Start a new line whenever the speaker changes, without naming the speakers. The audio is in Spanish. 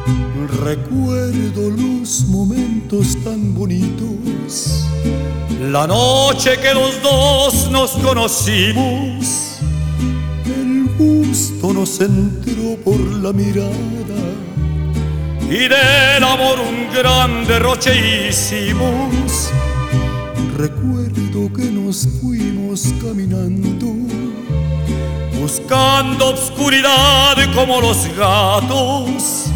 Recuerdo los momentos tan bonitos, la noche que los dos nos conocimos. El gusto nos entró por la mirada y del amor un gran derroche hicimos. Recuerdo que nos fuimos caminando, buscando obscuridad como los gatos,